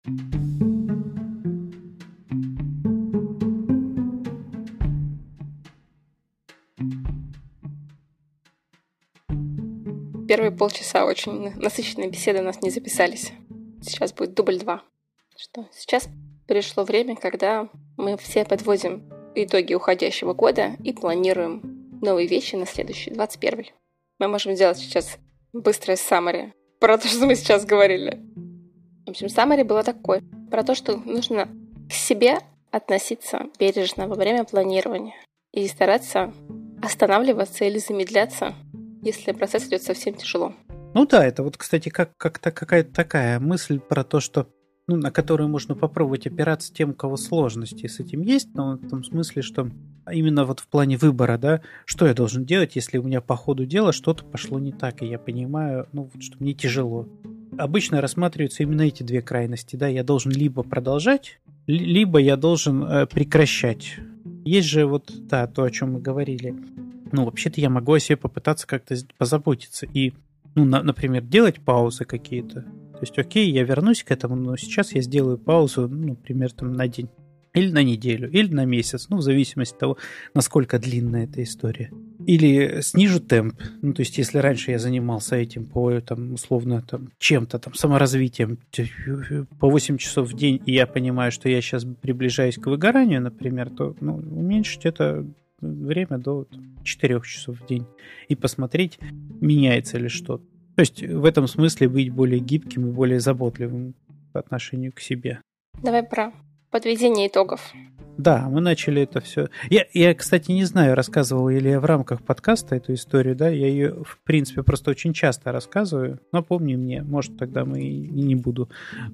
Первые полчаса очень насыщенные беседы у нас не записались. Сейчас будет дубль 2. Сейчас пришло время, когда мы все подводим итоги уходящего года и планируем новые вещи на следующий, 21-й. Мы можем сделать сейчас быстрое саммари про то, что мы сейчас говорили. В общем, саммари было такое. Про то, что нужно к себе относиться бережно во время планирования и стараться останавливаться или замедляться, если процесс идет совсем тяжело. Ну да, это вот, кстати, как-то какая-то такая мысль про то, что на которую можно попробовать опираться тем, у кого сложности с этим есть, но в том смысле, что именно вот в плане выбора, да, что я должен делать, если у меня по ходу дела что-то пошло не так, и я понимаю, что мне тяжело. Обычно рассматриваются именно эти две крайности, да, я должен либо продолжать, либо я должен прекращать. Есть же вот, да, то, о чем мы говорили. Вообще-то я могу о себе попытаться как-то позаботиться и, например, делать паузы какие-то. То есть, окей, я вернусь к этому, но сейчас я сделаю паузу, например, на день, или на неделю, или на месяц, в зависимости от того, насколько длинная эта история. Или снижу темп. То есть, если раньше я занимался этим условно, чем-то, саморазвитием по 8 часов в день, и я понимаю, что я сейчас приближаюсь к выгоранию, например, то уменьшить это время до 4 часов в день и посмотреть, меняется ли что-то. То есть в этом смысле быть более гибким и более заботливым по отношению к себе. Давай про подведение итогов. Да, мы начали это все. Я, кстати, не знаю, рассказывал ли я в рамках подкаста эту историю, да, я ее, в принципе, просто очень часто рассказываю. Напомни мне, может, тогда мы и не буду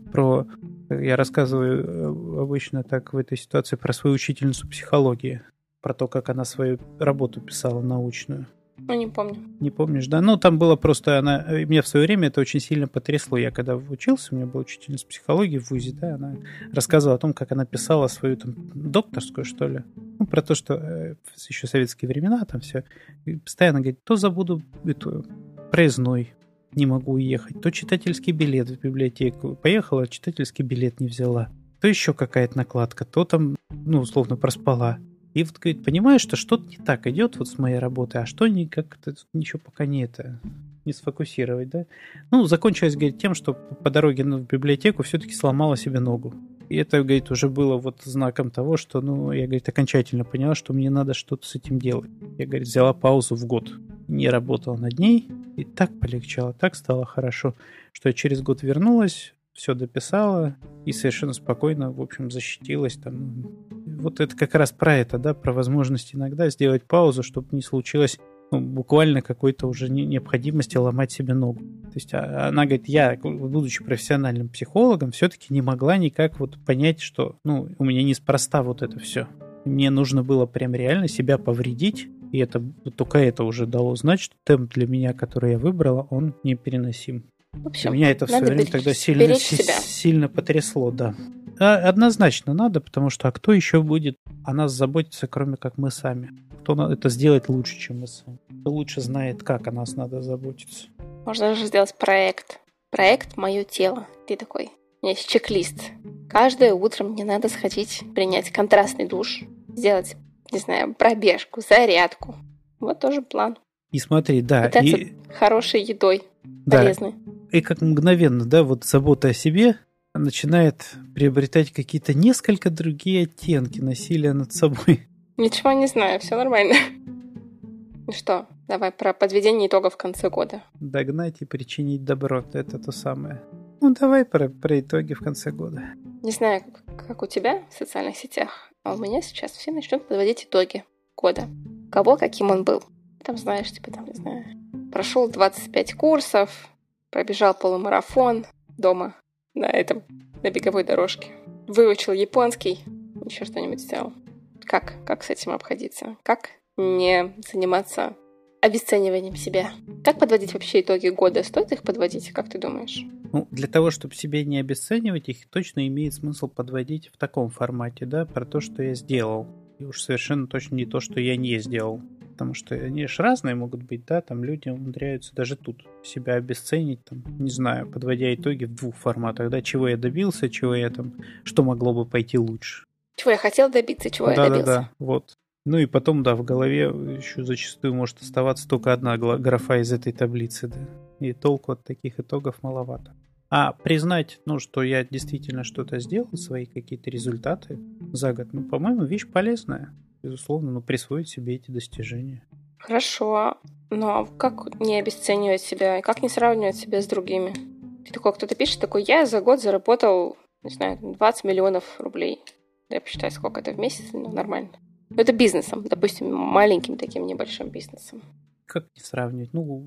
Я рассказываю обычно так в этой ситуации про свою учительницу психологии, про то, как она свою работу писала научную. Не помню. Не помнишь, да? Там было просто меня в свое время это очень сильно потрясло. Я когда учился, у меня была учительница психологии в ВУЗе, да, она рассказывала о том, как она писала свою докторскую, что ли. Про то, что еще советские времена там все. И постоянно говорит, то забуду проездной, не могу уехать, то читательский билет в библиотеку. Поехала, читательский билет не взяла. То еще какая-то накладка, то условно проспала. И вот, говорит, понимаешь, что что-то не так идет с моей работой, а что как-то ничего пока не сфокусировать, да? Закончилось, говорит, тем, что по дороге в библиотеку все-таки сломала себе ногу. И это, говорит, уже было знаком того, что, я, говорит, окончательно поняла, что мне надо что-то с этим делать. Я, говорит, взяла паузу в год, не работала над ней, и так полегчало, так стало хорошо, что я через год вернулась, все дописала и совершенно спокойно, в общем, защитилась Вот это как раз про это, да, про возможность иногда сделать паузу, чтобы не случилось буквально какой-то уже необходимости ломать себе ногу. То есть она говорит, я, будучи профессиональным психологом, все-таки не могла никак понять, что, у меня неспроста это все. Мне нужно было прям реально себя повредить, и это только это уже дало знать, что темп для меня, который я выбрала, он непереносим. В общем, меня это в свое время тогда сильно потрясло, да. Однозначно надо, потому что кто еще будет о нас заботиться, кроме как мы сами? Кто это сделает лучше, чем мы сами? Кто лучше знает, как о нас надо заботиться? Можно же сделать проект. Проект «Мое тело». Ты такой, у меня есть чек-лист. Каждое утро мне надо сходить, принять контрастный душ, сделать, не знаю, пробежку, зарядку. Вот тоже план. И смотри, да. Питаться хорошей едой, полезной. И как мгновенно, да, забота о себе начинает приобретать какие-то несколько другие оттенки насилия над собой. Ничего не знаю, все нормально. Ну что, давай про подведение итогов в конце года. Догнать и причинить добро, это то самое. Давай про итоги в конце года. Не знаю, как у тебя в социальных сетях, а у меня сейчас все начнут подводить итоги года. Кого, каким он был. Знаешь, не знаю, прошел 25 курсов, пробежал полумарафон дома на беговой дорожке. Выучил японский, еще что-нибудь сделал. Как с этим обходиться? Как не заниматься обесцениванием себя? Как подводить вообще итоги года? Стоит их подводить, как ты думаешь? Для того, чтобы себя не обесценивать, их точно имеет смысл подводить в таком формате, да, про то, что я сделал. И уж совершенно точно не то, что я не сделал. Потому что они же разные могут быть, да, там люди умудряются даже тут себя обесценить, там, не знаю, подводя итоги в двух форматах, да, чего я добился, чего я там, что могло бы пойти лучше. Чего я хотел добиться, чего я добился. Да, вот. Ну и потом, да, в голове еще зачастую может оставаться только одна графа из этой таблицы, да, и толку от таких итогов маловато. А признать, ну, что я действительно что-то сделал, свои какие-то результаты за год, ну, по-моему, вещь полезная. Безусловно, но присвоить себе эти достижения. Хорошо, но как не обесценивать себя, как не сравнивать себя с другими? Ты такой, кто-то пишет, такой, я за год заработал, не знаю, 20 миллионов рублей. Я посчитаю, сколько это в месяц, ну, нормально. Но это бизнесом, допустим, маленьким таким небольшим бизнесом. Как не сравнивать? Ну,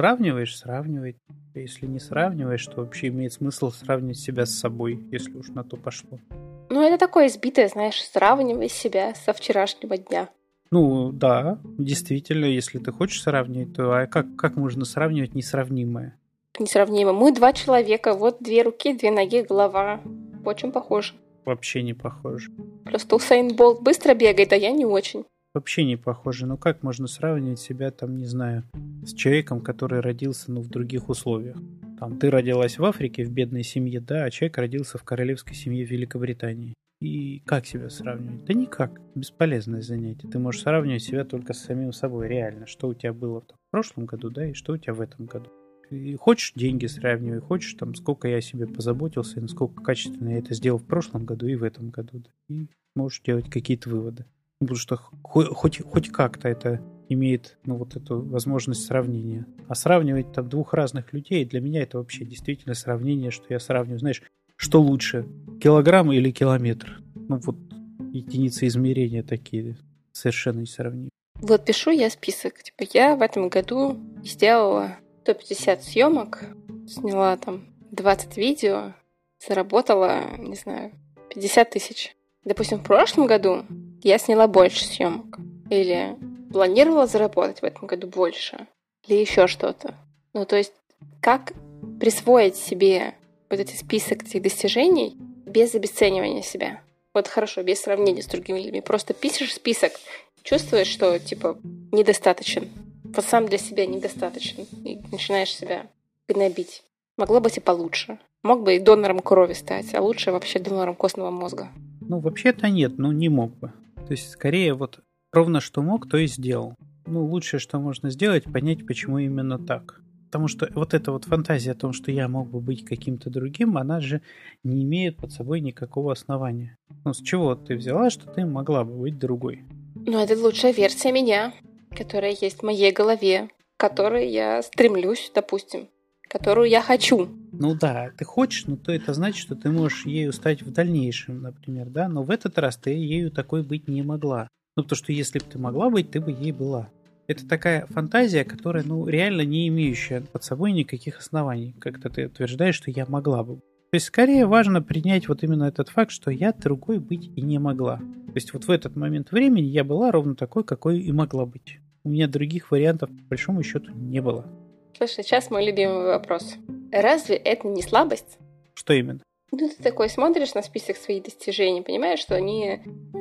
сравнивай. Если не сравниваешь, то вообще имеет смысл сравнивать себя с собой, если уж на то пошло. Ну, это такое избитое, знаешь, сравнивай себя со вчерашнего дня. Ну, да, действительно, если ты хочешь сравнивать, то а как можно сравнивать несравнимое? Несравнимо. Мы два человека, вот 2 руки, 2 ноги, голова. Очень похожи. Вообще не похоже. Просто Усейн Болт быстро бегает, а я не очень. Вообще не похоже. Ну как можно сравнивать себя, там, не знаю, с человеком, который родился, ну, в других условиях? Там, ты родилась в Африке, в бедной семье, да, а человек родился в королевской семье в Великобритании. И как себя сравнивать? Да никак. Бесполезное занятие. Ты можешь сравнивать себя только с самим собой. Реально. Что у тебя было в прошлом году, да, и что у тебя в этом году. И хочешь деньги сравнивай, хочешь там, сколько я о себе позаботился, и насколько качественно я это сделал в прошлом году и в этом году. Да. И можешь делать какие-то выводы. Потому что хоть как-то это имеет, ну, вот эту возможность сравнения. А сравнивать там двух разных людей, для меня это вообще действительно сравнение, что я сравниваю, знаешь, что лучше, килограмм или километр? Ну, вот единицы измерения такие совершенно несравнимые. Вот пишу я список. Типа, я в этом году сделала 150 съемок, сняла там 20 видео, заработала, не знаю, 50 тысяч. Допустим, в прошлом году я сняла больше съемок. Или планировала заработать в этом году больше. Или еще что-то. Ну, то есть, как присвоить себе вот этот список этих достижений без обесценивания себя? Вот хорошо, без сравнения с другими людьми. Просто пишешь список, чувствуешь, что, типа, недостаточен. Вот сам для себя недостаточен. И начинаешь себя гнобить. Могло быть и получше. Мог бы и донором крови стать, а лучше вообще донором костного мозга. Ну, вообще-то нет, ну, не мог бы. То есть, скорее, вот ровно что мог, то и сделал. Ну, лучшее, что можно сделать, понять, почему именно так. Потому что вот эта вот фантазия о том, что я мог бы быть каким-то другим, она же не имеет под собой никакого основания. Ну, с чего ты взяла, что ты могла бы быть другой? Ну, это лучшая версия меня, которая есть в моей голове, к которой я стремлюсь, допустим, которую я хочу. Ну да, ты хочешь, но то это значит, что ты можешь ею стать в дальнейшем, например, да? Но в этот раз ты ею такой быть не могла. Ну, потому что если бы ты могла быть, ты бы ей была. Это такая фантазия, которая, ну, реально не имеющая под собой никаких оснований. Как-то ты утверждаешь, что я могла бы. То есть, скорее важно принять вот именно этот факт, что я другой быть и не могла. То есть, вот в этот момент времени я была ровно такой, какой и могла быть. У меня других вариантов, по большому счету, не было. Слушай, сейчас мой любимый вопрос. Разве это не слабость? Что именно? Ну, ты такой смотришь на список своих достижений, понимаешь, что они,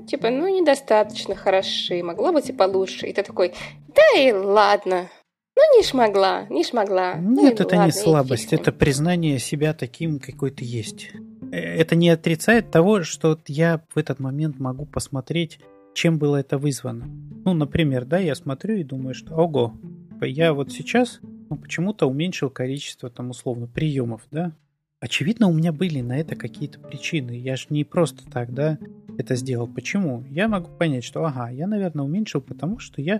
недостаточно хороши, могло быть и получше. И ты такой, да и ладно, не шмогла. Нет, это ладно, не слабость, это признание себя таким, какой ты есть. Это не отрицает того, что я в этот момент могу посмотреть, чем было это вызвано. Ну, например, да, я смотрю и думаю, что, ого, я вот сейчас почему-то уменьшил количество, там, условно, приемов, да. Очевидно, у меня были на это какие-то причины. Я же не просто так, да, это сделал. Почему? Я могу понять, что, я, наверное, уменьшил, потому что я,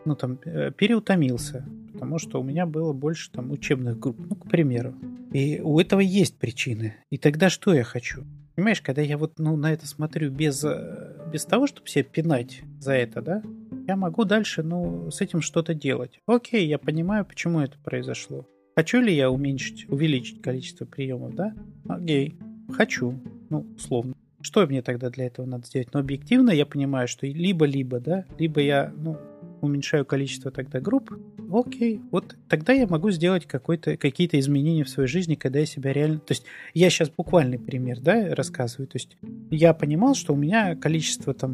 переутомился. Потому что у меня было больше, учебных групп, к примеру. И у этого есть причины. И тогда что я хочу? Понимаешь, когда я на это смотрю без того, чтобы себя пинать за это, да, я могу дальше, с этим что-то делать. Окей, я понимаю, почему это произошло. Хочу ли я увеличить количество приемов, да? Окей, хочу, условно. Что мне тогда для этого надо сделать? Но объективно я понимаю, что либо, да, либо я, уменьшаю количество тогда групп. Окей, вот тогда я могу сделать какие-то изменения в своей жизни, когда я себя реально... То есть я сейчас буквальный пример, да, рассказываю. То есть я понимал, что у меня количество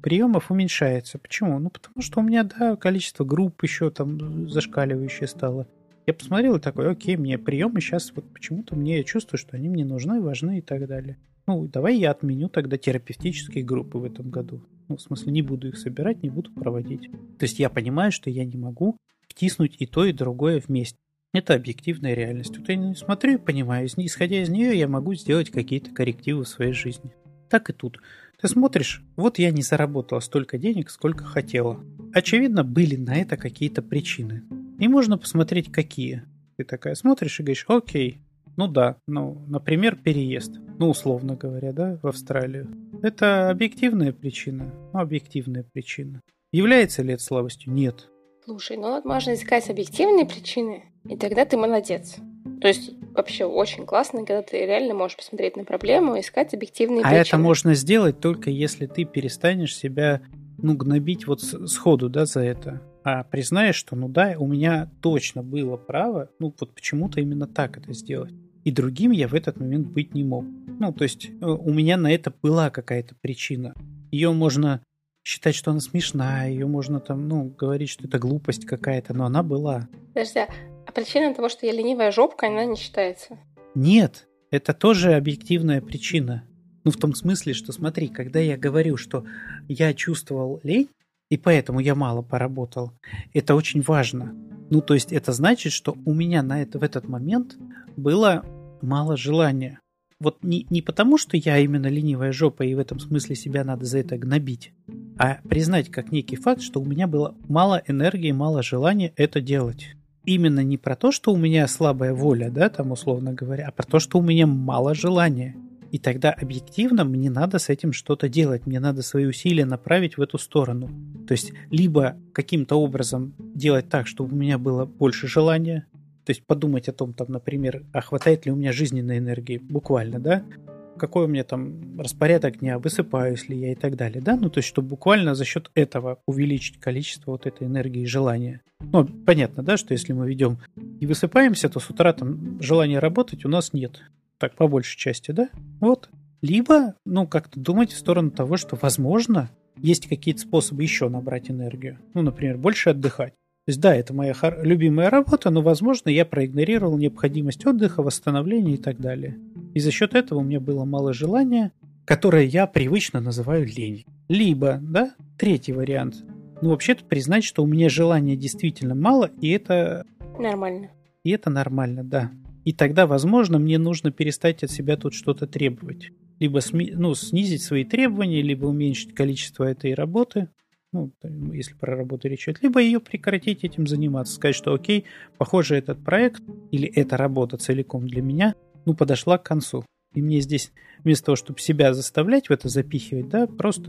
приемов уменьшается. Почему? Ну, потому что у меня, да, количество групп еще там зашкаливающее стало. Я посмотрел и такой, окей, мне приемы сейчас вот почему-то мне я чувствую, что они мне нужны, важны и так далее. Ну, давай я отменю тогда терапевтические группы в этом году. Ну, в смысле, не буду их собирать, не буду проводить. То есть я понимаю, что я не могу втиснуть и то, и другое вместе. Это объективная реальность. Вот я не смотрю и понимаю, исходя из нее я могу сделать какие-то коррективы в своей жизни. Так и тут. Ты смотришь, вот я не заработала столько денег, сколько хотела. Очевидно, были на это какие-то причины. И можно посмотреть, какие. Ты такая смотришь и говоришь, окей, ну да, ну, например, переезд. Ну, условно говоря, да, в Австралию. Это объективная причина? Ну, объективная причина. Является ли это слабостью? Нет. Слушай, ну вот можно искать объективные причины, и тогда ты молодец. То есть вообще очень классно, когда ты реально можешь посмотреть на проблему и искать объективные причины. А это можно сделать только если ты перестанешь себя, ну, гнобить вот сходу, да, за это. А признаешь, что, ну да, у меня точно было право, ну, вот почему-то именно так это сделать. И другим я в этот момент быть не мог. Ну, то есть у меня на это была какая-то причина. Ее можно считать, что она смешная, ее можно там, ну, говорить, что это глупость какая-то, но она была. Подожди, а причина того, что я ленивая жопка, она не считается? Нет, это тоже объективная причина. Ну, в том смысле, что смотри, когда я говорю, что я чувствовал лень, и поэтому я мало поработал, это очень важно. Ну, то есть это значит, что у меня в этот момент было мало желания. Вот не потому, что я именно ленивая жопа, и в этом смысле себя надо за это гнобить, а признать как некий факт, что у меня было мало энергии, мало желания это делать. Именно не про то, что у меня слабая воля, да, там условно говоря, а про то, что у меня мало желания. И тогда объективно мне надо с этим что-то делать, мне надо свои усилия направить в эту сторону. То есть либо каким-то образом делать так, чтобы у меня было больше желания, то есть подумать о том, там, например, а хватает ли у меня жизненной энергии, буквально, да, какой у меня там распорядок дня, высыпаюсь ли я и так далее, да, ну, то есть, чтобы буквально за счет этого увеличить количество вот этой энергии и желания. Ну, понятно, да, что если мы ведем и высыпаемся, то с утра там желания работать у нас нет. Так, по большей части, да? Вот. Либо, ну, как-то думать в сторону того, что, возможно, есть какие-то способы еще набрать энергию. Ну, например, больше отдыхать. То есть, да, это моя любимая работа, но, возможно, я проигнорировал необходимость отдыха, восстановления и так далее. И за счет этого у меня было мало желания, которое я привычно называю лень. Либо, да, третий вариант. Ну, вообще-то признать, что у меня желания действительно мало, и это... Нормально. И это нормально, да. И тогда, возможно, мне нужно перестать от себя тут что-то требовать. Либо снизить свои требования, либо уменьшить количество этой работы. Ну, если про работу речь идет. Либо ее прекратить этим заниматься. Сказать, что окей, похоже, этот проект или эта работа целиком для меня, ну, подошла к концу. И мне здесь, вместо того, чтобы себя заставлять в это запихивать, да, просто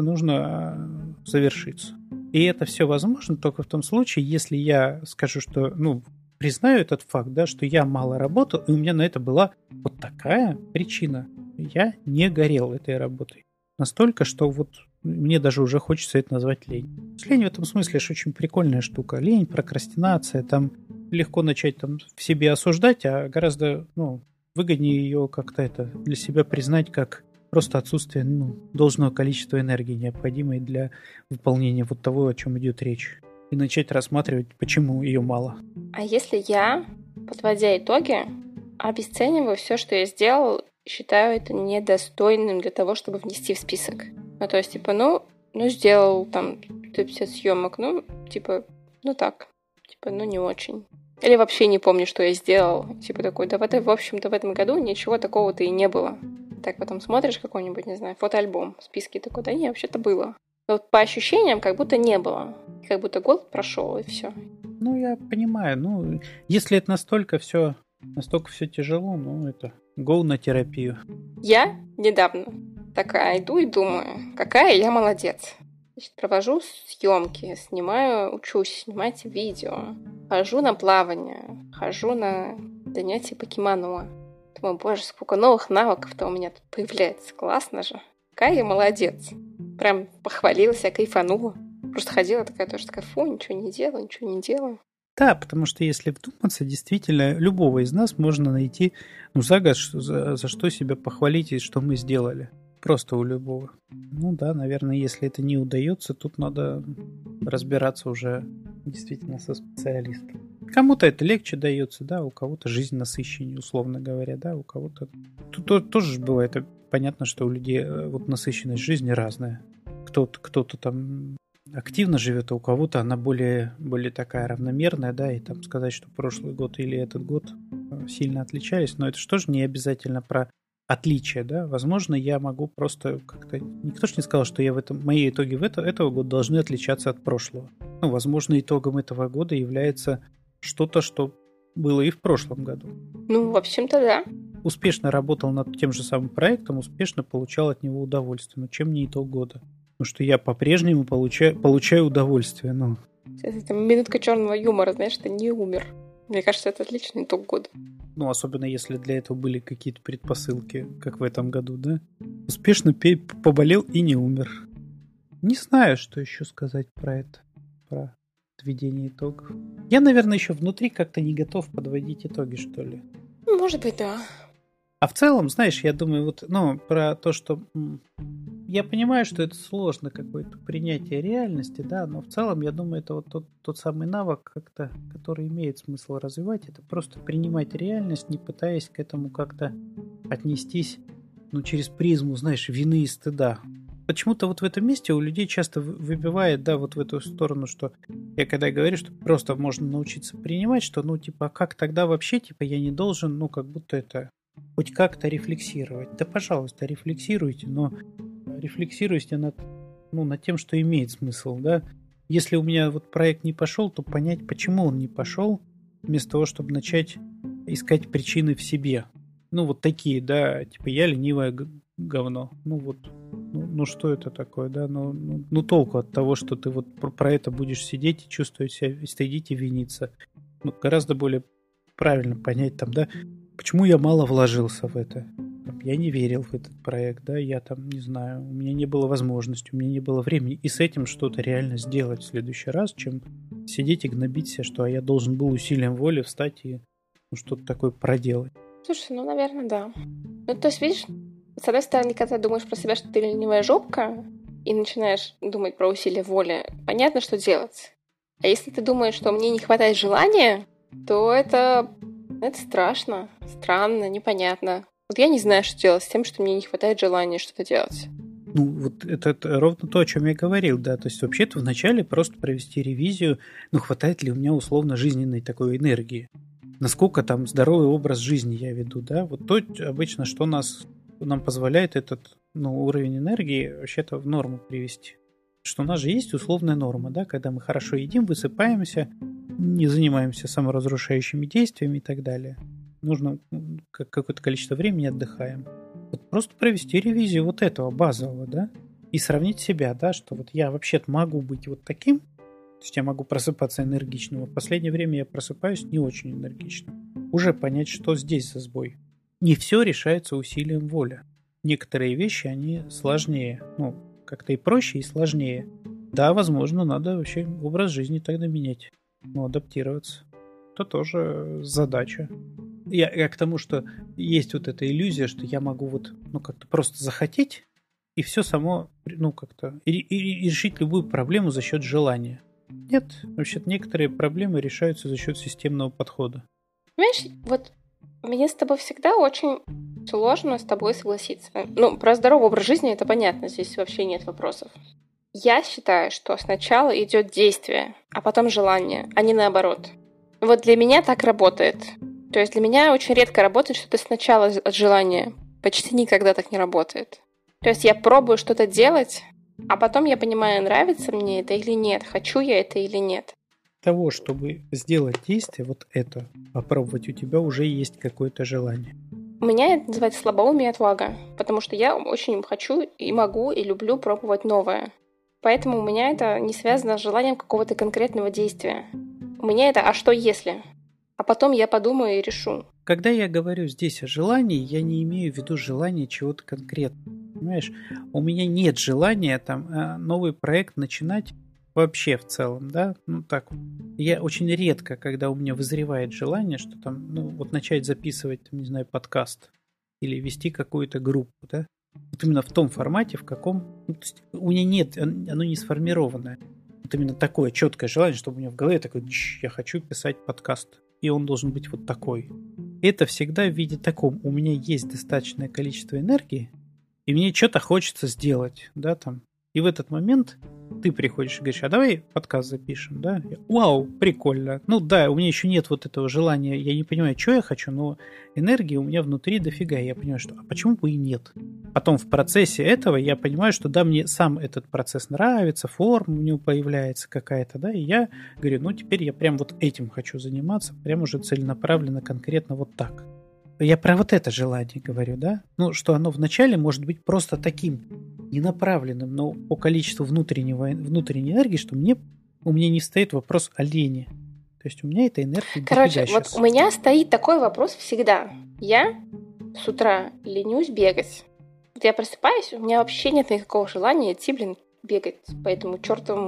нужно завершиться. И это все возможно только в том случае, если я скажу, что, ну, признаю этот факт, да, что я мало работал, и у меня на это была вот такая причина. Я не горел этой работой. Настолько, что вот мне даже уже хочется это назвать лень. Лень в этом смысле же очень прикольная штука. Лень, прокрастинация, там легко начать там в себе осуждать, а гораздо, ну, выгоднее ее как-то это для себя признать как просто отсутствие, ну, должного количества энергии, необходимой для выполнения вот того, о чем идет речь. И начать рассматривать, почему ее мало. А если я, подводя итоги, обесцениваю все, что я сделал, считаю это недостойным для того, чтобы внести в список? Ну, то есть, типа, ну сделал там 150 съемок, ну, типа, ну так, типа, ну не очень. Или вообще не помню, что я сделал. Типа такой, да в общем-то в этом году ничего такого-то и не было. Так потом смотришь какой-нибудь, не знаю, фотоальбом, списки такой, да не, вообще-то было. Но вот по ощущениям как будто не было. Как будто год прошел, и все. Ну, я понимаю. Ну, если это настолько все тяжело, ну, это go на терапию. Я недавно такая иду и думаю, какая я молодец. Значит, провожу съемки, учусь снимать видео, хожу на плавание, хожу на занятия по кимоно. Думаю, боже, сколько новых навыков-то у меня тут появляется. Классно же. Какая я молодец. Прям похвалилась, я кайфанула. Просто ходила такая тоже, такая, фу, ничего не делаю. Да, потому что если вдуматься, действительно, любого из нас можно найти, ну, за год, за что себя похвалить и что мы сделали. просто у любого. Ну да, наверное, если это не удается, тут надо разбираться уже действительно со специалистом. Кому-то это легче дается, да, у кого-то жизнь насыщеннее, условно говоря, да, у кого-то... Тут тоже бывает понятно, что у людей вот насыщенность жизни разная. Кто-то там активно живет, а у кого-то она более такая равномерная, да, и там сказать, что прошлый год или этот год сильно отличались, но это же тоже не обязательно про отличие, да, возможно, я могу просто как-то... Никто же не сказал, что мои итоги этого года должны отличаться от прошлого. Ну, возможно, итогом этого года является что-то, что было и в прошлом году. Ну, в общем-то, да. Успешно работал над тем же самым проектом, успешно получал от него удовольствие. Но чем не итог года? Потому что я по-прежнему получаю удовольствие. Ну. Это минутка черного юмора, знаешь, ты не умер. Мне кажется, это отличный итог года. Ну, особенно если для этого были какие-то предпосылки, как в этом году, да? Успешно поболел и не умер. Не знаю, что еще сказать про это. Про подведение итогов. Я, наверное, еще внутри как-то не готов подводить итоги, что ли. Может быть, да. А в целом, знаешь, я думаю, вот, про то, что я понимаю, что это сложно, какое-то принятие реальности, да, но в целом, я думаю, это вот тот самый навык, как-то, который имеет смысл развивать, это просто принимать реальность, не пытаясь к этому как-то отнестись, через призму, знаешь, вины и стыда. Почему-то вот в этом месте у людей часто выбивает, да, вот в эту сторону, что я когда говорю, что просто можно научиться принимать, что, а как тогда вообще, я не должен, как будто это хоть как-то рефлексировать. Да, пожалуйста, рефлексируйте, но рефлексируйте над тем, что имеет смысл, да. Если у меня вот проект не пошел, то понять, почему он не пошел, вместо того, чтобы начать искать причины в себе. Вот такие, да, я ленивое говно. Что это такое, да? Толку от того, что ты вот про это будешь сидеть и чувствовать себя, стыдить и виниться. Гораздо более правильно понять там, да, почему я мало вложился в это. Я не верил в этот проект, да, я там, не знаю, у меня не было возможности, у меня не было времени, и с этим что-то реально сделать в следующий раз, чем сидеть и гнобить себя, что я должен был усилием воли встать и что-то такое проделать. Слушай, наверное, да. То есть, видишь, с одной стороны, когда ты думаешь про себя, что ты ленивая жопка, и начинаешь думать про усилие воли, понятно, что делать. А если ты думаешь, что мне не хватает желания, то это страшно, странно, непонятно. Вот я не знаю, что делать с тем, что мне не хватает желания что-то делать. Вот это ровно то, о чем я говорил, да. То есть вообще-то вначале просто провести ревизию, хватает ли у меня условно жизненной такой энергии. Насколько там здоровый образ жизни я веду, да. Вот то обычно, что нам позволяет этот уровень энергии вообще-то в норму привести. Что у нас же есть условная норма, да, когда мы хорошо едим, высыпаемся, не занимаемся саморазрушающими действиями и так далее. Нужно какое-то количество времени отдыхаем. Вот просто провести ревизию вот этого базового, да, и сравнить себя, да, что вот я вообще-то могу быть вот таким, то есть я могу просыпаться энергичным, а в последнее время я просыпаюсь не очень энергично. Уже понять, что здесь за сбой. Не все решается усилием воли. Некоторые вещи, они сложнее. Как-то и проще, и сложнее. Да, возможно, надо вообще образ жизни тогда менять. Адаптироваться. Это тоже задача. Я к тому, что есть вот эта иллюзия, что я могу как-то просто захотеть, и все само, как-то... И решить любую проблему за счет желания. Нет, вообще-то некоторые проблемы решаются за счет системного подхода. Понимаешь, вот мне с тобой всегда очень сложно с тобой согласиться. Про здоровый образ жизни это понятно, здесь вообще нет вопросов. Я считаю, что сначала идет действие, а потом желание, а не наоборот. Вот для меня так работает. То есть для меня очень редко работает, что это сначала от желания. Почти никогда так не работает. То есть я пробую что-то делать, а потом я понимаю, нравится мне это или нет, хочу я это или нет. Того, чтобы сделать действие, вот это, попробовать, у тебя уже есть какое-то желание. У меня это называется слабоумие и отвага, потому что я очень хочу и могу и люблю пробовать новое. Поэтому у меня это не связано с желанием какого-то конкретного действия. У меня это «а что если?». А потом я подумаю и решу. Когда я говорю здесь о желании, я не имею в виду желание чего-то конкретного. Понимаешь, у меня нет желания новый проект начинать вообще в целом, да, так вот. Я очень редко, когда у меня вызревает желание, что там, начать записывать, не знаю, подкаст или вести какую-то группу, да. Вот именно в том формате, в каком... Ну, то есть у меня нет, оно не сформированное. Вот именно такое четкое желание, чтобы у меня в голове такое, я хочу писать подкаст, и он должен быть вот такой. Это всегда в виде таком. У меня есть достаточное количество энергии, и мне что-то хочется сделать, да, там. И в этот момент ты приходишь и говоришь, а давай подкаст запишем, да? Вау, прикольно. Ну да, у меня еще нет вот этого желания, я не понимаю, что я хочу, но энергии у меня внутри дофига, и я понимаю, что, а почему бы и нет? Потом в процессе этого я понимаю, что да, мне сам этот процесс нравится, форма у него появляется какая-то, да, и я говорю, ну теперь я прям вот этим хочу заниматься, прям уже целенаправленно, конкретно вот так. Я про вот это желание говорю, да? Ну, что оно вначале может быть просто таким ненаправленным, но по количеству внутренней энергии, что у меня не стоит вопрос о лени. То есть у меня этой энергии Короче, вот у меня стоит такой вопрос всегда. Я с утра ленюсь бегать. Вот я просыпаюсь, у меня вообще нет никакого желания идти, бегать по этому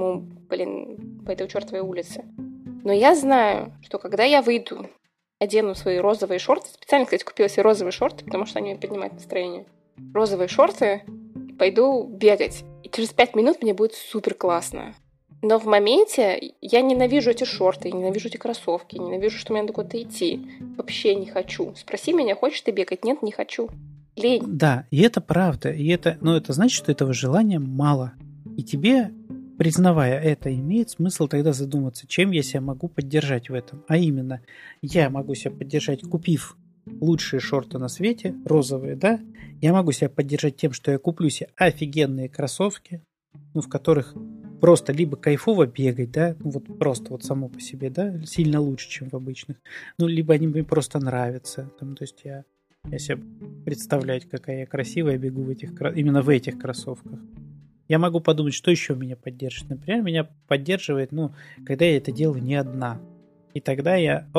по этой чертовой улице. Но я знаю, что когда я выйду, одену свои розовые шорты. Специально, кстати, купила себе розовые шорты, потому что они поднимают настроение. Розовые шорты, и пойду бегать. И через 5 минут мне будет супер классно. Но в моменте я ненавижу эти шорты, ненавижу эти кроссовки, ненавижу, что мне надо куда-то идти. Вообще не хочу. Спроси меня, хочешь ты бегать? Нет, не хочу. Лень. Да, и это правда. Но это значит, что этого желания мало. И тебе, признавая это, имеет смысл тогда задуматься, чем я себя могу поддержать в этом. А именно, я могу себя поддержать, купив лучшие шорты на свете, розовые, да? Я могу себя поддержать тем, что я куплю себе офигенные кроссовки, в которых просто либо кайфово бегать, да, вот просто вот само по себе, да, сильно лучше, чем в обычных, либо они мне просто нравятся, то есть я себе представлять, какая я красивая бегу именно в этих кроссовках. Я могу подумать, что еще меня поддержит. Например, меня поддерживает, когда я это делаю не одна. И тогда я,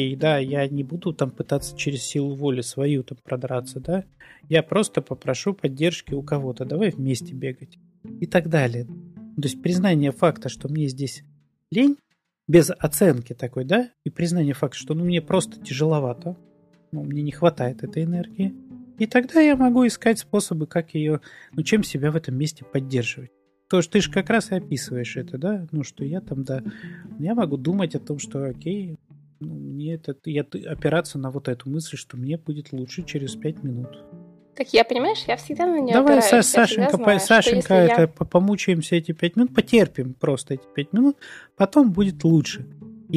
я не буду там пытаться через силу воли свою там продраться, да. Я просто попрошу поддержки у кого-то. Давай вместе бегать. И так далее. То есть признание факта, что мне здесь лень, без оценки такой, да, и признание факта, что мне просто тяжеловато, мне не хватает этой энергии. И тогда я могу искать способы, как ее, чем себя в этом месте поддерживать. Потому что ты же как раз и описываешь это, да, что я там, да, я могу думать о том, что окей, мне опираться на вот эту мысль, что мне будет лучше через 5 минут. Так я, понимаешь, я всегда на нее давай, опираюсь. Сашенька, помучаемся эти 5 минут, потерпим просто эти 5 минут, потом будет лучше.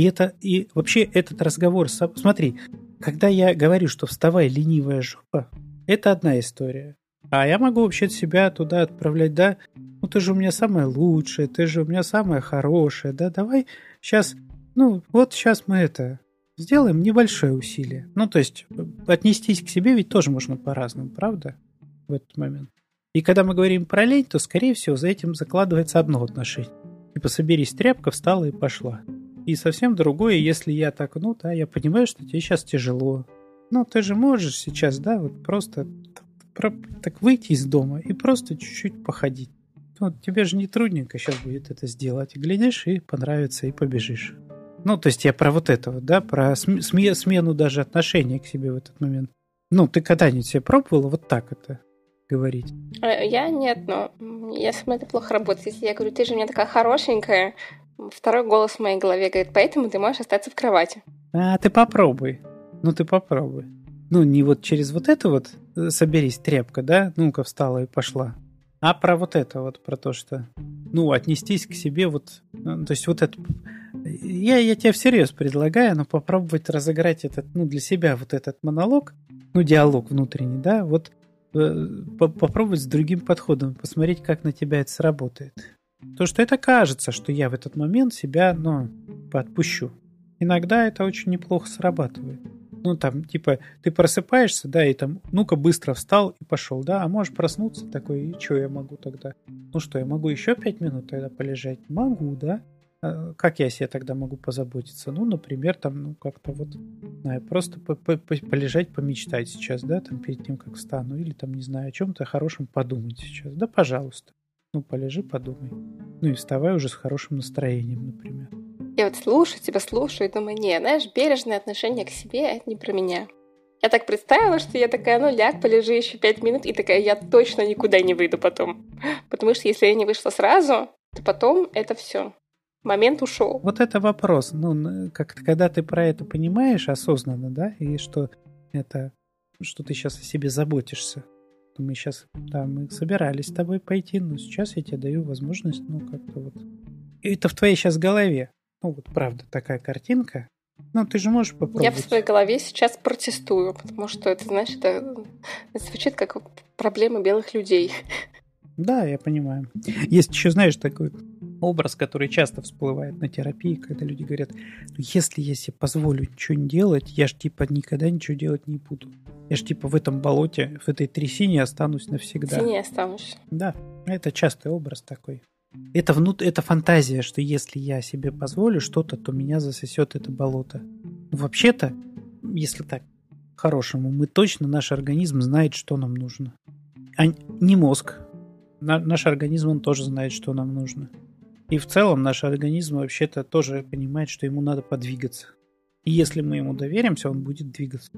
И вообще этот разговор, смотри, когда я говорю, что вставай, ленивая жопа, это одна история. А я могу вообще себя туда отправлять, да, ты же у меня самая лучшая, ты же у меня самая хорошая, да, давай сейчас, сейчас мы сделаем небольшое усилие. То есть отнестись к себе ведь тоже можно по-разному, правда, в этот момент. И когда мы говорим про лень, то, скорее всего, за этим закладывается одно отношение. Типа, соберись, тряпка, встала и пошла. И совсем другое, если я так, я понимаю, что тебе сейчас тяжело. Ты же можешь сейчас, да, вот просто так выйти из дома и просто чуть-чуть походить. Тебе же не трудненько сейчас будет это сделать. И глядишь, и понравится, и побежишь. То есть я про вот это вот, да, про смену даже отношения к себе в этот момент. Ты когда-нибудь себе пробовала вот так это говорить? Я нет, но я со мной это плохо работает. Если я говорю, ты же у меня такая хорошенькая, второй голос в моей голове говорит, поэтому ты можешь остаться в кровати. Ты попробуй. Ты попробуй. Не вот через вот это вот соберись, тряпка, да, ну-ка встала и пошла. А про вот это вот, про то, что, отнестись к себе вот, то есть вот это, я тебе всерьез предлагаю, но попробовать разыграть этот, для себя вот этот монолог, диалог внутренний, да, вот попробовать с другим подходом, посмотреть, как на тебя это сработает. То, что это кажется, что я в этот момент себя, подпущу. Иногда это очень неплохо срабатывает. Ты просыпаешься, да, и там, ну-ка быстро встал и пошел, да, а можешь проснуться такой, и что я могу тогда? Я могу еще 5 минут тогда полежать? Могу, да? Как я себе тогда могу позаботиться? Например, там, как-то вот, просто полежать, помечтать сейчас, да, там, перед тем, как встану, или там, не знаю, о чем-то хорошем подумать сейчас, да, пожалуйста. Полежи, подумай. И вставай уже с хорошим настроением, например. Я вот слушаю тебя, и думаю, знаешь, бережное отношение к себе – это не про меня. Я так представила, что я такая, ну ляг, полежи еще 5 минут, и такая, я точно никуда не выйду потом. Потому что если я не вышла сразу, то потом это все. Момент ушел. Вот это вопрос. Ну, когда ты про это понимаешь осознанно, да, и что это, что ты сейчас о себе заботишься. Мы сейчас, да, мы собирались с тобой пойти, но сейчас я тебе даю возможность, ну, как-то вот. И это в твоей сейчас голове. Ну, вот правда, такая картинка. Ну, ты же можешь попробовать. Я в своей голове сейчас протестую, потому что это, знаешь, это звучит как проблема белых людей. Да, я понимаю. Есть еще, знаешь, такой образ, который часто всплывает на терапии, когда люди говорят, ну, если я себе позволю ничего не делать, я ж типа никогда ничего делать не буду. Я ж типа в этом болоте, в этой трясине останусь навсегда. В тени останусь. Да, это частый образ такой. Это фантазия, что если я себе позволю что-то, то меня засосет это болото. Вообще-то, если так, по-хорошему, мы точно, наш организм знает, что нам нужно. А не мозг. Наш организм, он тоже знает, что нам нужно. И в целом наш организм вообще-то тоже понимает, что ему надо подвигаться. И если мы ему доверимся, он будет двигаться.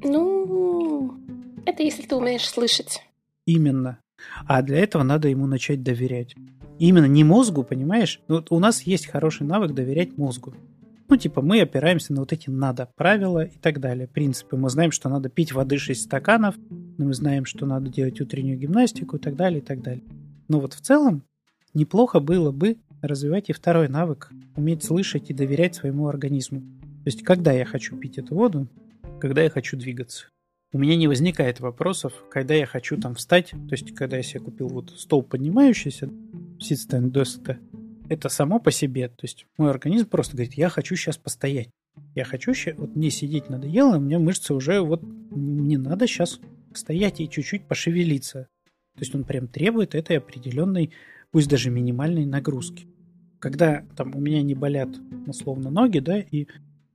Ну, это если ты умеешь слышать. Именно. А для этого надо ему начать доверять. Именно не мозгу, понимаешь? Вот у нас есть хороший навык доверять мозгу. Ну, типа, мы опираемся на вот эти надо правила и так далее. Принципы. Мы знаем, что надо пить воды 6 стаканов, мы знаем, что надо делать утреннюю гимнастику и так далее, и так далее. Но вот в целом неплохо было бы развивать и второй навык. Уметь слышать и доверять своему организму. То есть, когда я хочу пить эту воду, когда я хочу двигаться. У меня не возникает вопросов, когда я хочу там встать, то есть, когда я себе купил вот стол поднимающийся, sit-stand desk, это само по себе, то есть, мой организм просто говорит, я хочу сейчас постоять, я хочу сейчас, вот мне сидеть надоело, у меня мышцы уже вот, мне надо сейчас стоять и чуть-чуть пошевелиться. То есть, он прям требует этой определенной, пусть даже минимальной нагрузки. Когда там у меня не болят, условно, ноги, да, и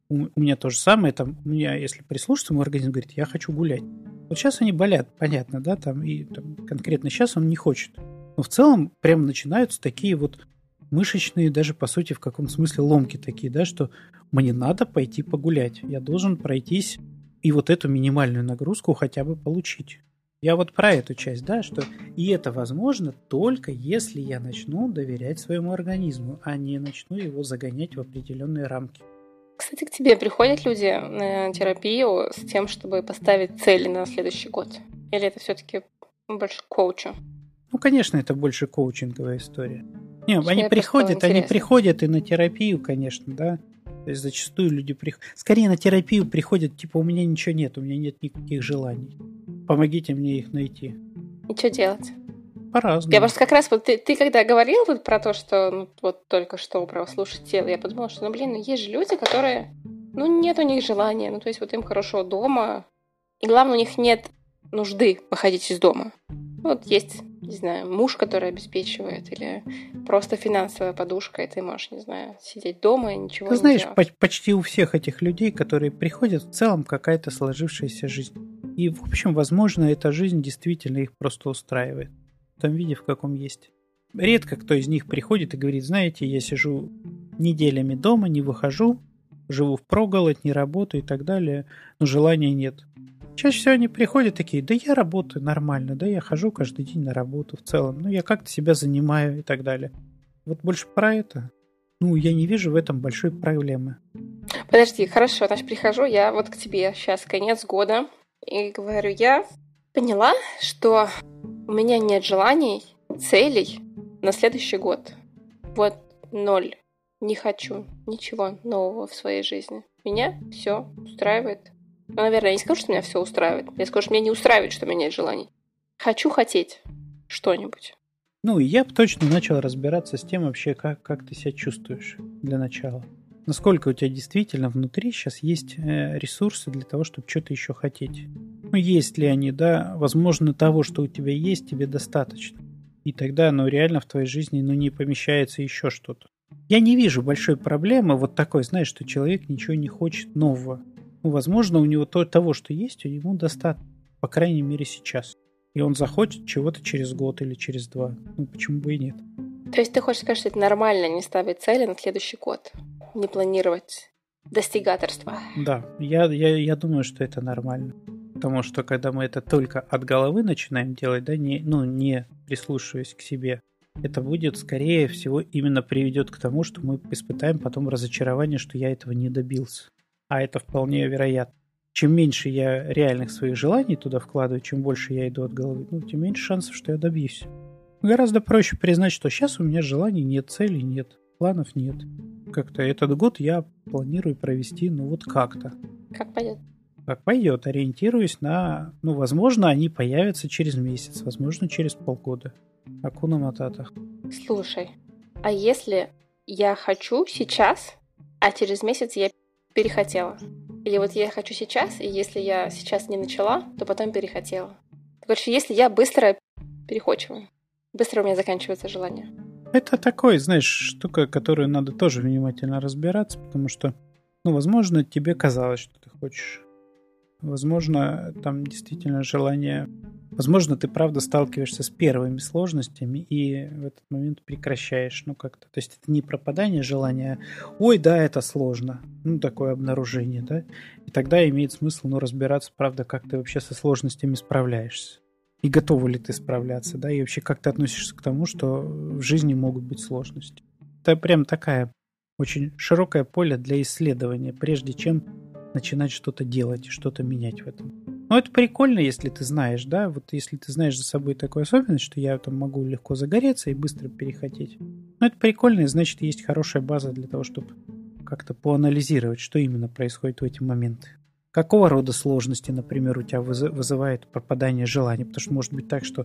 у меня то же самое, там, у меня, если прислушаться, мой организм говорит, я хочу гулять. Вот сейчас они болят, понятно, да, там, и там, конкретно сейчас он не хочет. Но в целом прям начинаются такие вот мышечные, даже по сути в каком-то смысле ломки такие, да, что мне надо пойти погулять, я должен пройтись и вот эту минимальную нагрузку хотя бы получить. Я вот про эту часть, да, что и это возможно только если я начну доверять своему организму, а не начну его загонять в определенные рамки. Кстати, к тебе приходят люди на терапию с тем, чтобы поставить цели на следующий год? Или это все-таки больше коучу? Ну, конечно, это больше коучинговая история. Не, они приходят и на терапию, конечно, да. То есть зачастую люди приходят. Скорее на терапию приходят, типа, у меня ничего нет, у меня нет никаких желаний. Помогите мне их найти. И что делать? По-разному. Я просто как раз, вот ты когда говорил вот про то, что ну, вот только что про слушать тело, я подумала, что, ну, блин, ну, есть же люди, которые, ну, нет у них желания, ну, то есть вот им хорошо дома, и главное, у них нет нужды выходить из дома. Вот есть, не знаю, муж, который обеспечивает, или просто финансовая подушка, и ты можешь, не знаю, сидеть дома и ничего ты не знаешь, делать. почти у всех этих людей, которые приходят, в целом какая-то сложившаяся жизнь. И, в общем, возможно, эта жизнь действительно их просто устраивает. В том виде, в каком есть. Редко кто из них приходит и говорит, знаете, я сижу неделями дома, не выхожу, живу впроголодь, не работаю и так далее, но желания нет. Чаще всего они приходят такие, да я работаю нормально, да я хожу каждый день на работу в целом, ну я как-то себя занимаю и так далее. Вот больше про это. Ну, я не вижу в этом большой проблемы. Подожди, хорошо, значит, прихожу я вот к тебе, сейчас конец года, и говорю, я поняла, что у меня нет желаний, целей на следующий год. Вот 0. Не хочу ничего нового в своей жизни. Меня все устраивает. Ну, наверное, я не скажу, что меня все устраивает. Я скажу, что меня не устраивает, что у меня нет желаний. Хочу хотеть что-нибудь. Ну, и я бы точно начал разбираться с тем вообще, как ты себя чувствуешь для начала. Насколько у тебя действительно внутри сейчас есть ресурсы для того, чтобы что-то еще хотеть. Ну, есть ли они, да, возможно, того, что у тебя есть, тебе достаточно. И тогда, ну, реально в твоей жизни, ну, не помещается еще что-то. Я не вижу большой проблемы вот такой, знаешь, что человек ничего не хочет нового. Ну, возможно, у него того, что есть, ему достаточно. По крайней мере, сейчас. И он захочет чего-то через год или через 2. Ну, почему бы и нет? То есть ты хочешь сказать, что это нормально не ставить цели на следующий год? Не планировать достигаторство? Да, я думаю, что это нормально. Потому что когда мы это только от головы начинаем делать, да, не прислушиваясь к себе, это будет, скорее всего, именно приведет к тому, что мы испытаем потом разочарование, что я этого не добился. А это вполне вероятно. Чем меньше я реальных своих желаний туда вкладываю, чем больше я иду от головы, тем меньше шансов, что я добьюсь. Гораздо проще признать, что сейчас у меня желаний нет, целей нет, планов нет. Как-то этот год я планирую провести, как-то. Как пойдет? Как пойдет, ориентируюсь на... возможно, они появятся через месяц, возможно, через полгода. Акуна Матата. Слушай, а если я хочу сейчас, а через месяц я перехотела? Или вот я хочу сейчас, и если я сейчас не начала, то потом перехотела. Короче, если я быстро перехочиваю, быстро у меня заканчивается желание. Это такой, знаешь, штука, которую надо тоже внимательно разбираться, потому что, возможно, тебе казалось, что ты хочешь. Возможно, там действительно желание... Возможно, ты правда сталкиваешься с первыми сложностями и в этот момент прекращаешь, как-то. То есть это не пропадание желания, ой, да, это сложно. Такое обнаружение, да. И тогда имеет смысл, разбираться, правда, как ты вообще со сложностями справляешься. И готова ли ты справляться, да, и вообще как ты относишься к тому, что в жизни могут быть сложности. Это прям такая очень широкое поле для исследования, прежде чем начинать что-то делать и что-то менять в этом. Это прикольно, если ты знаешь, да, вот если ты знаешь за собой такую особенность, что я там могу легко загореться и быстро перехотеть. Это прикольно, и значит, есть хорошая база для того, чтобы как-то поанализировать, что именно происходит в эти моменты. Какого рода сложности, например, у тебя вызывает пропадание желания? Потому что может быть так, что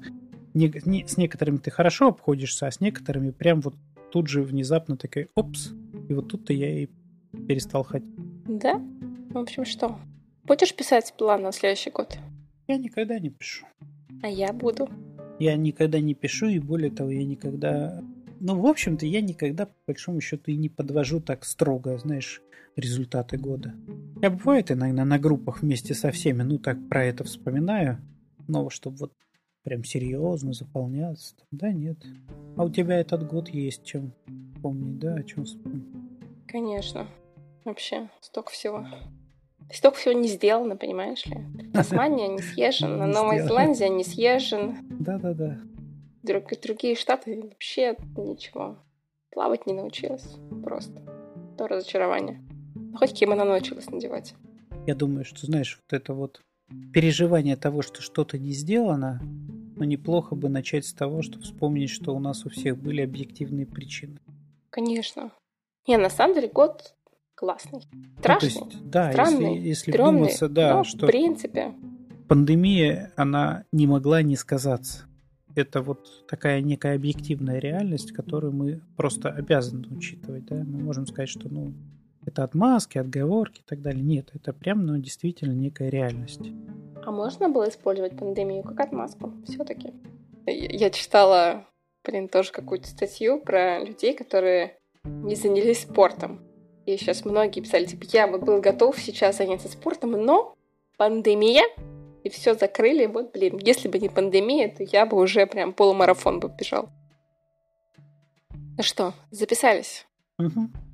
с некоторыми ты хорошо обходишься, а с некоторыми прям вот тут же внезапно такая, опс, и вот тут-то я и перестал хотеть. Да? В общем, что? Будешь писать план на следующий год? Я никогда не пишу. А я буду. Я никогда не пишу, и более того, я никогда... в общем-то, я никогда, по большому счету, и не подвожу так строго, знаешь, результаты года. Я бывает иногда на группах вместе со всеми, так про это вспоминаю, но чтобы вот прям серьезно заполняться, да, нет. А у тебя этот год есть чем помнить, да, о чем вспомнить? Конечно. Вообще, столько всего. Столько всего не сделано, понимаешь ли? Тасмания не съезжена, Новая Зеландия не съезжен. Да-да-да. Другие штаты вообще ничего. Плавать не научилась. Просто. То разочарование. Хоть кимоно научилась надевать. Я думаю, что, знаешь, вот это вот переживание того, что что-то не сделано, неплохо бы начать с того, чтобы вспомнить, что у нас у всех были объективные причины. Конечно. На самом деле год классный. Страшный, странный, если стрёмный, вдуматься, да, но что в принципе. Пандемия, она не могла не сказаться. Это вот такая некая объективная реальность, которую мы просто обязаны учитывать, да. Мы можем сказать, что, это отмазки, отговорки и так далее. Нет, это прям, действительно некая реальность. А можно было использовать пандемию как отмазку все-таки? Я читала, тоже какую-то статью про людей, которые не занялись спортом. И сейчас многие писали, я вот был готов сейчас заняться спортом, но пандемия, и все закрыли. Если бы не пандемия, то я бы уже прям полумарафон бы бежал. Ну что, записались? Угу.